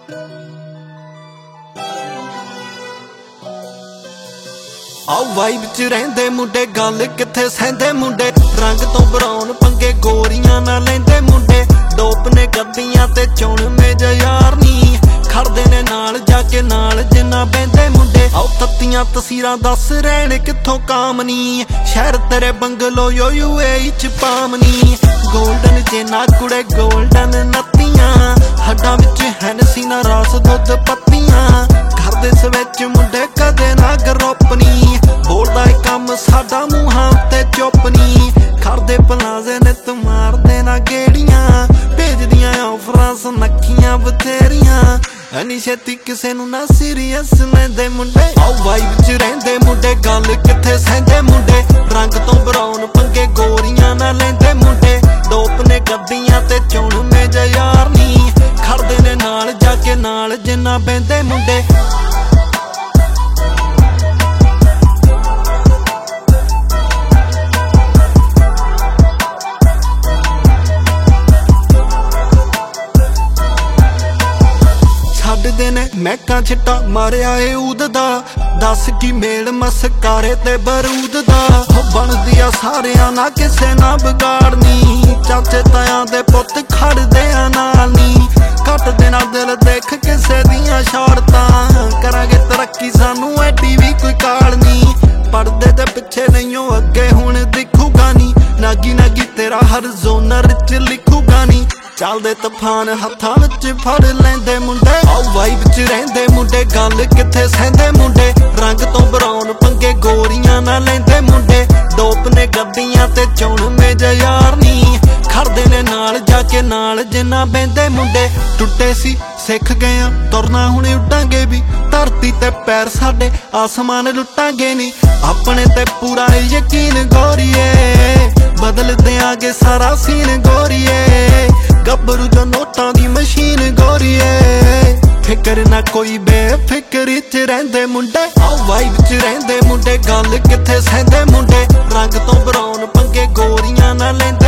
ਆਓ ਵਾਈਬ ਚ ਰਹਿੰਦੇ ਮੁੰਡੇ, ਗੱਲ ਕਿੱਥੇ ਸਹਿੰਦੇ ਮੁੰਡੇ। ਰੰਗ ਤੋਂ ਬਰਾਉਨ ਪੰਗੇ ਗੋਰੀਆਂ ਨਾ ਲੈਂਦੇ ਮੁੰਡੇ। ਡੋਪ ਨੇ ਗੱਡੀਆਂ ਤੇ ਚੁਣ ਮੇਜ ਯਾਰ ਨੀ, ਖੜਦੇ ਨੇ ਨਾਲ ਜਾ ਕੇ ਨਾਲ ਜਿੰਨਾ ਬਹਿੰਦੇ ਮੁੰਡੇ। ਆਓ ਤੱਤੀਆਂ ਤਸਵੀਰਾਂ ਦੱਸ ਰਹਿਣ ਕਿੱਥੋਂ ਕਾਮ ਨੀ, ਸ਼ਹਿਰ ਤੇਰੇ ਬੰਗਲੋ UAE ਚ ਪਾਮ ਨੀ। ਗੋਲਡਨ ਜੇ ਨਾ ਕੁੜੇ ਗੋਲਡਨ ਨੱਤੀਆਂ, ਹੱਡਾਂ ਵਿੱਚ ਹੈਨਸੀ ਨਾ ਰਸ ਦੁੱਧ ਪੱਤੀਆਂ। ਘਰ ਦੇ ਸਵਿਚ ਮੁੰਡੇ ਕਦੇ ਨਾ ਗਰੁੱਪ ਨੀ, ਬੋਲਦਾ ਏ ਕੰਮ ਸਾਡਾ ਮੂੰਹਾਂ ਉੱਤੇ ਚੁੱਪ ਨੀ। ਖੜਦੇ ਪਲਾਜ਼ੇ ਨੇ ਤੂੰ ਮਾਰਦੇ ਨਾ ਗੇੜੀਆਂ, ਭੇਜਦੀਆਂ ਆਫਰਾਂ ਸੁਨੱਖੀਆਂ ਬਥੇਰੀਆਂ। ਐਨੀ ਛੇਤੀ ਕਿਸੇ ਨੂੰ ਨਾ ਸੀਰੀਅਸ ਲੈਂਦੇ ਮੁੰਡੇ। ਆਓ ਵਾਈਬ ਚ ਰਹਿੰਦੇ ਮੁੰਡੇ, ਗੱਲ ਕਿੱਥੇ ਸਹਿੰਦੇ ਮੁੰਡੇ। ਰੰਗ ਤੋਂ ਬਰਾਉਨ ਪੰਗੇ ਗੋਰੀਆਂ ਨਾ ਲੈਂਦੇ ਮੁੰਡੇ। ਡੋਪ ਨੇ ਗੱਡੀਆਂ ਤੇ ਚੁਣ ਮੇਜ ਯਾਰ ਨੀ, ਖੜਦੇ ਨੇ ਨਾਲ ਜਾ ਕੇ ਨਾਲ ਜਿੰਨਾ ਬਹਿੰਦੇ ਮੁੰਡੇ। ਛੱਡਦੇ ਨੇ ਮਹਿਕਾਂ ਛਿੱਟਾ ਮਾਰਿਆ ਏ ਊਦ ਦਾ, ਦੱਸ ਕੀ ਮੇਲ ਮਸਕਾਰੇ ਤੇ ਬਰੂਦ ਦਾ। ਬਣਦੀ ਆ ਸਾਰਿਆਂ ਨਾ ਕਿਸੇ ਨਾ ਵਿਗਾੜਨੀ, ਚਾਚੇ ਤਾਇਆਂ ਦੇ ਪੁੱਤ ਖੜਦੇ ਆ ਨਾਲ ਨੀ। ਕੱਟ ਦੇਣਾ ਦਿਲ ਦੇਖ ਕਿਸੇ ਦੀਆਂ ਸ਼ੌਰਤਾਂ, ਕਰਾਂਗੇ ਤਰੱਕੀ ਸਾਨੂੰ ਐਡੀ ਵੀ ਕੋਈ ਕਾਲ ਨੀ। ਪੜਦੇ ਤੇ ਪਿੱਛੇ ਨਹੀਂਓ ਅੱਗੇ ਹੁਣ ਦਿਖੂਗਾ ਨੀ, ਨਾਗੀ ਨਾਗੀ ਤੇਰਾ ਹਰ ਜ਼ੋਨਰ ਚ ਲਿਖੂਗਾ ਨੀ। ਚੱਲਦੇ ਤੂਫਾਨ ਹੱਥਾਂ ਵਿੱਚ ਫੜ ਲੈਂਦੇ ਮੁੰਡੇ। ਆਓ ਵਾਈਬ ਚ ਰਹਿੰਦੇ ਮੁੰਡੇ, ਗੱਲ ਕਿੱਥੇ ਸਹਿੰਦੇ ਮੁੰਡੇ। ਰੰਗ ਤੋਂ ਬਰਾਉਨ ਪੰਗੇ ਗੋਰੀਆਂ ਨਾ ਲੈਂਦੇ ਮੁੰਡੇ। ਡੋਪ ਨੇ ਗੱਡੀਆਂ ਤੇ ਚੁਣ ਮੇਜ ਯਾਰ ਨੀ, ਖੜਦੇ ਨੇ ਨਾਲ ਜਾ ਕੇ ਨਾਲ ਜਿੰਨਾ ਬਹਿੰਦੇ ਮੁੰਡੇ। ਟੁੱਟੇ ਸੀ ਸਿੱਖ ਗਏ ਆ ਤੁਰਨਾ ਹੁਣ ਉੱਡਾਂਗੇ ਵੀ, ਧਰਤੀ ਤੇ ਪੈਰ ਸਾਡੇ ਆਸਮਾਨ ਲੁੱਟਾਂਗੇ ਨੀ। ਆਪਣੇ ਤੇ ਪੂਰਾ ਯਕੀਨ ਗੋਰੀਏ, ਬਦਲ ਦਿਆਂਗੇ ਸਾਰਾ ਸੀਨ ਗੋਰੀਏ। ਗੱਭਰੂ ਜੋ ਨੋਟਾਂ ਦੀ ਮਸ਼ੀਨ ਗੋਰੀਏ, ਫਿਕਰ ਨਾ ਕੋਈ ਬੇਫਿਕਰੀ ਚ ਰਹਿੰਦੇ ਮੁੰਡੇ। ਆਓ ਵਾਈਬ ਚ ਰਹਿੰਦੇ ਮੁੰਡੇ, ਗੱਲ ਕਿੱਥੇ ਸਹਿੰਦੇ ਮੁੰਡੇ। ਰੰਗ ਤੋਂ ਬਰਾਉਨ ਪੰਗੇ ਗੋਰੀਆਂ ਨਾ ਲੈਂਦੇ